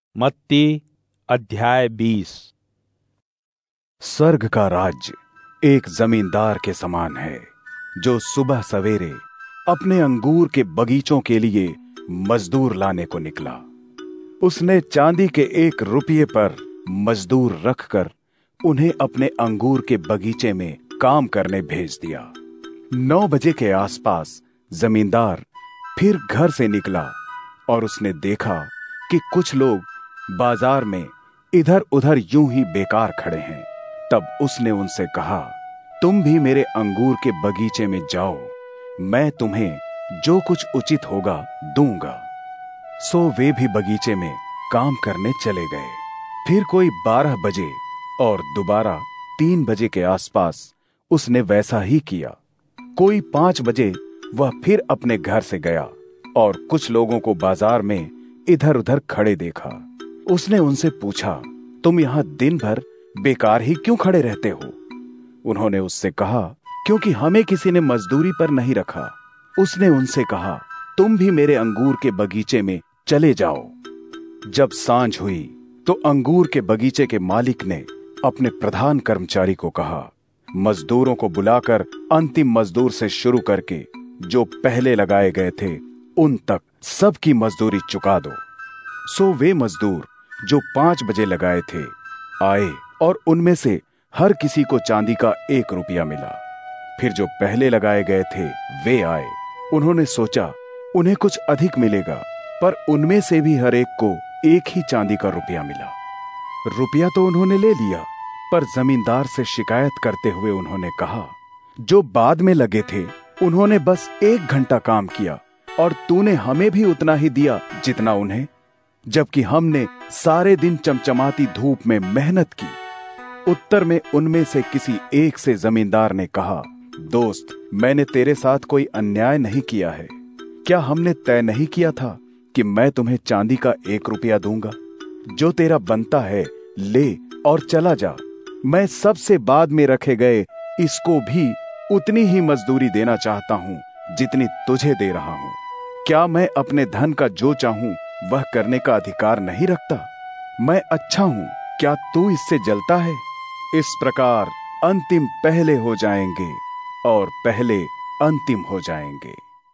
मत्ती अध्याय 20। स्वर्ग का राज्य एक जमींदार के समान है, जो सुबह सवेरे अपने अंगूर के बगीचों के लिए मजदूर लाने को निकला। उसने चांदी के 1 रुपये पर मजदूर रखकर उन्हें अपने अंगूर के बगीचे में काम करने भेज दिया। 9 बजे के आसपास जमींदार फिर घर से निकला और उसने देखा कि कुछ लोग बाजार में इधर उधर यूं ही बेकार खड़े हैं। तब उसने उनसे कहा, तुम भी मेरे अंगूर के बगीचे में जाओ, मैं तुम्हें जो कुछ उचित होगा दूंगा। सो वे भी बगीचे में काम करने चले गए। फिर कोई 12 बजे और दोबारा 3 बजे के आसपास उसने वैसा ही किया। कोई 5 बजे वह फिर अपने घर से गया और कुछ लोगों को बाजार में इधर उधर खड़े देखा। उसने उनसे पूछा, तुम यहां दिन भर बेकार ही क्यों खड़े रहते हो? उन्होंने उससे कहा, क्योंकि हमें किसी ने मजदूरी पर नहीं रखा। उसने उनसे कहा, तुम भी मेरे अंगूर के बगीचे में चले जाओ। जब सांझ हुई तो अंगूर के बगीचे के मालिक ने अपने प्रधान कर्मचारी को कहा, मजदूरों को बुलाकर अंतिम मजदूर से शुरू करके जो पहले लगाए गए थे उन तक सबकी मजदूरी चुका दो। सो वे मजदूर जो 5 बजे लगाए थे आए और उनमें से हर किसी को चांदी का 1 रुपया मिला। फिर जो पहले लगाए गए थे वे आए। उन्होंने सोचा उन्हें कुछ अधिक मिलेगा, पर उनमें से भी हर एक को 1 ही चांदी का रुपया मिला। रुपया तो उन्होंने ले लिया, पर जमींदार से शिकायत करते हुए उन्होंने कहा, जो बाद में लगे थे उन्होंने बस 1 घंटा काम किया और तूने हमें भी उतना ही दिया जितना उन्हें, जबकि हमने सारे दिन चमचमाती धूप में मेहनत की। उत्तर में उनमें से किसी एक से जमींदार ने कहा, दोस्त, मैंने तेरे साथ कोई अन्याय नहीं किया है। क्या हमने तय नहीं किया था कि मैं तुम्हें चांदी का 1 रुपया दूंगा? जो तेरा बनता है ले और चला जा। मैं सबसे बाद में रखे गए इसको भी उतनी ही मजदूरी देना चाहता हूं जितनी तुझे दे रहा हूं। क्या मैं अपने धन का जो चाहूं वह करने का अधिकार नहीं रखता? मैं अच्छा हूं, क्या तू इससे जलता है? इस प्रकार अंतिम पहले हो जाएंगे और पहले अंतिम हो जाएंगे।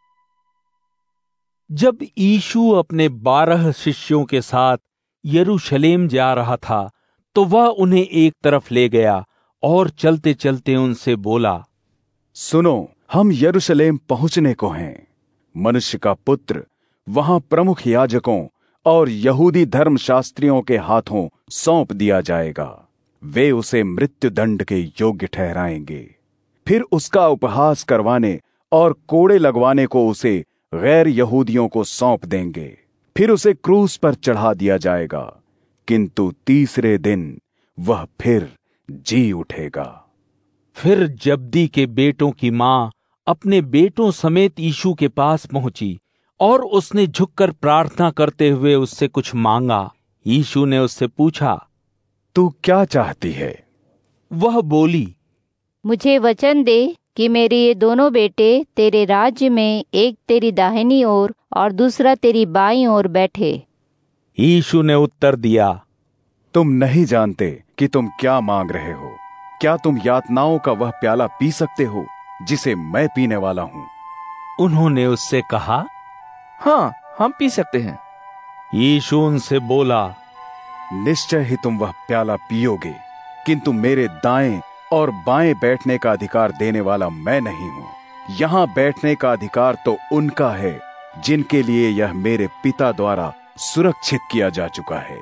जब यीशु अपने 12 शिष्यों के साथ यरूशलेम जा रहा था, तो वह उन्हें एक तरफ ले गया और चलते चलते उनसे बोला, सुनो, हम यरूशलेम पहुंचने को हैं। मनुष्य का पुत्र वहां प्रमुख याजकों और यहूदी धर्मशास्त्रियों के हाथों सौंप दिया जाएगा। वे उसे मृत्यु दंड के योग्य ठहराएंगे। फिर उसका उपहास करवाने और कोड़े लगवाने को उसे गैर यहूदियों को सौंप देंगे। फिर उसे क्रूस पर चढ़ा दिया जाएगा, किंतु तीसरे दिन वह फिर जी उठेगा। फिर जब्दी के बेटों की मां अपने बेटों समेत यीशु के पास पहुंची और उसने झुककर प्रार्थना करते हुए उससे कुछ मांगा। यीशु ने उससे पूछा, तू क्या चाहती है? वह बोली, मुझे वचन दे कि मेरे ये दोनों बेटे तेरे राज्य में एक तेरी दाहिनी ओर और दूसरा तेरी बाईं ओर बैठे। यीशु ने उत्तर दिया, तुम नहीं जानते कि तुम क्या मांग रहे हो। क्या तुम यातनाओं का वह प्याला पी सकते हो जिसे मैं पीने वाला हूं? उन्होंने उससे कहा, हाँ, हम पी सकते हैं। यीशु उनसे बोला, निश्चय ही तुम वह प्याला पियोगे, किंतु मेरे दाएं और बाएं बैठने का अधिकार देने वाला मैं नहीं हूं। यहां बैठने का अधिकार तो उनका है जिनके लिए यह मेरे पिता द्वारा सुरक्षित किया जा चुका है।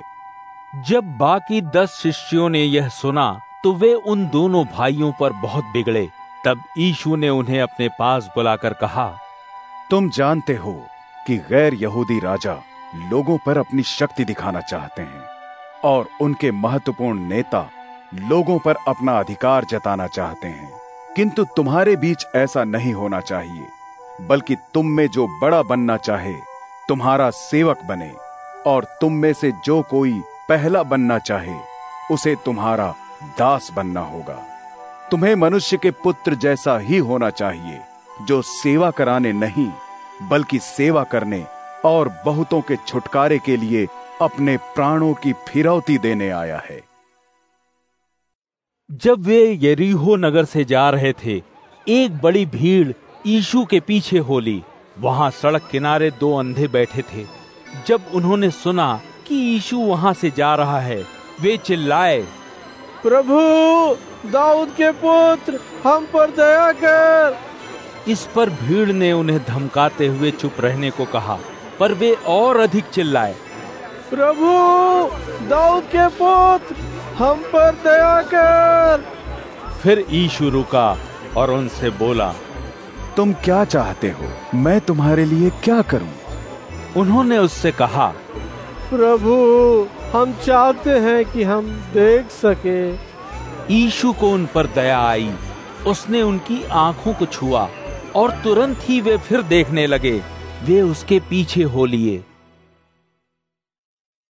जब बाकी 10 शिष्यों ने यह सुना तो वे उन दोनों भाइयों पर बहुत बिगड़े। तब यीशु ने उन्हें अपने पास बुलाकर कहा, तुम जानते हो कि गैर यहूदी राजा लोगों पर अपनी शक्ति दिखाना चाहते हैं और उनके महत्वपूर्ण नेता लोगों पर अपना अधिकार जताना चाहते हैं, किंतु तुम्हारे बीच ऐसा नहीं होना चाहिए, बल्कि तुम में जो बड़ा बनना चाहे तुम्हारा सेवक बने, और तुम में से जो कोई पहला बनना चाहे उसे तुम्हारा दास बनना होगा। तुम्हें मनुष्य के पुत्र जैसा ही होना चाहिए, जो सेवा कराने नहीं बल्कि सेवा करने और बहुतों के छुटकारे के लिए अपने प्राणों की फिरौती देने आया है। जब वे यरीहो नगर से जा रहे थे, एक बड़ी भीड़ यीशु के पीछे हो ली। वहां सड़क किनारे 2 अंधे बैठे थे। जब उन्होंने सुना कि यीशु वहां से जा रहा है, वे चिल्लाए, प्रभु, दाऊद के पुत्र, हम पर दया कर। इस पर भीड़ ने उन्हें धमकाते हुए चुप रहने को कहा, पर वे और अधिक चिल्लाए, प्रभु, दाऊद के पुत्र, हम पर दया कर। फिर यीशु रुका और उनसे बोला, तुम क्या चाहते हो? मैं तुम्हारे लिए क्या करूं? उन्होंने उससे कहा, प्रभु, हम चाहते हैं कि हम देख सके। यीशु को उन पर दया आई। उसने उनकी आंखों को छुआ और तुरंत ही वे फिर देखने लगे। वे उसके पीछे हो लिए।